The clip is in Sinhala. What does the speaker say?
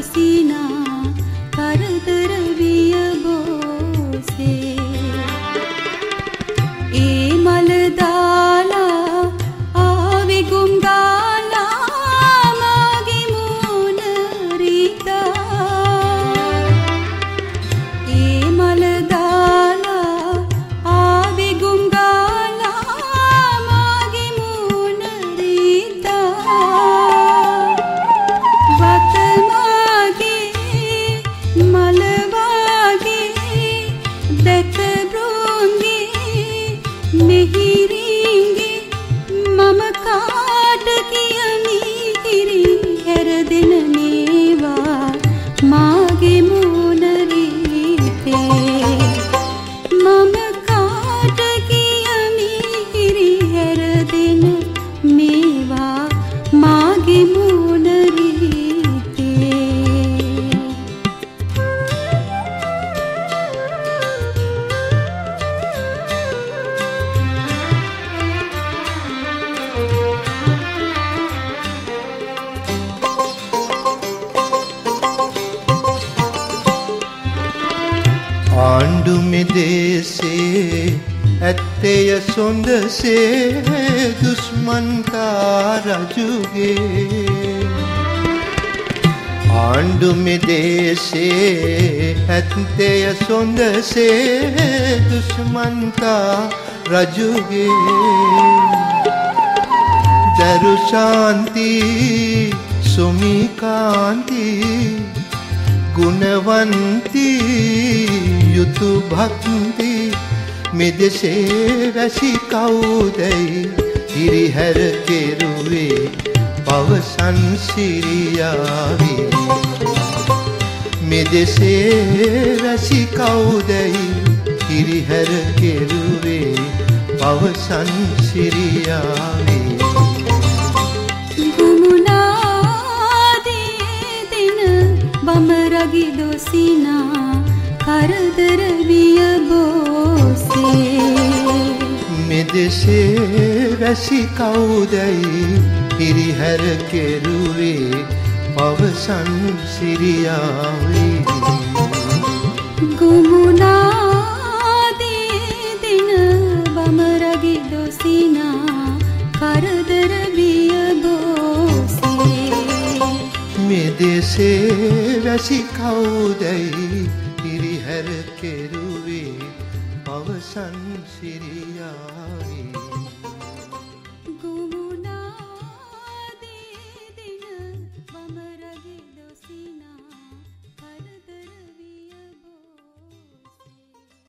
දොසිනා කරදර විය බෝසේ ඒ මල දාලා ආවි ගුම් ගාලා මාගේ මූණ රීතා ඒ මල දාලා ආවි ගුම් ගාලා මාගේ මූණ රීතා වත මාගේ මල වාගේ දැක මිහිරින්ගේ මම කාට කියමි හිරි හැරදෙන නේවා මාගේ මූණ රීතේ මම කාට කියමි හිරි හැරදෙන මේවා මාගේ මූණ රීතේ ආණ්ඩු මෙදේසේ ඇත්තය සොඳසේ දුස්මන්තා රජුගේ ආණ්ඩු මෙදේසේ ඇත්තය සොඳසේ දුස්මන්තා රජුගේ දරු ශාන්ති සුමිකාන්ති ගුණවන්ති යුතු භක්ති මෙදෙසේ වැසි කවුදැයි හිරිහැර කෙරුවේ පවසන් සිරියාවි මෙදෙසේ වැසි කවුදැයි හිරිහැර කෙරුවේ පවසන් සිරියාවි බමරගි දොසිනා කරදර විය බෝසේ මෙදෙසේ වැසි කවුදැයි හිරිහැර කෙරුවේ පවසන් සිරියාවි ගුමුණාදී දින බමරගි දොසිනා කරදර විය බෝසේ මෙදෙසේ වැසි කවුදැයි හිරිහැර කෙරුවේ පවසන් සිරියාවි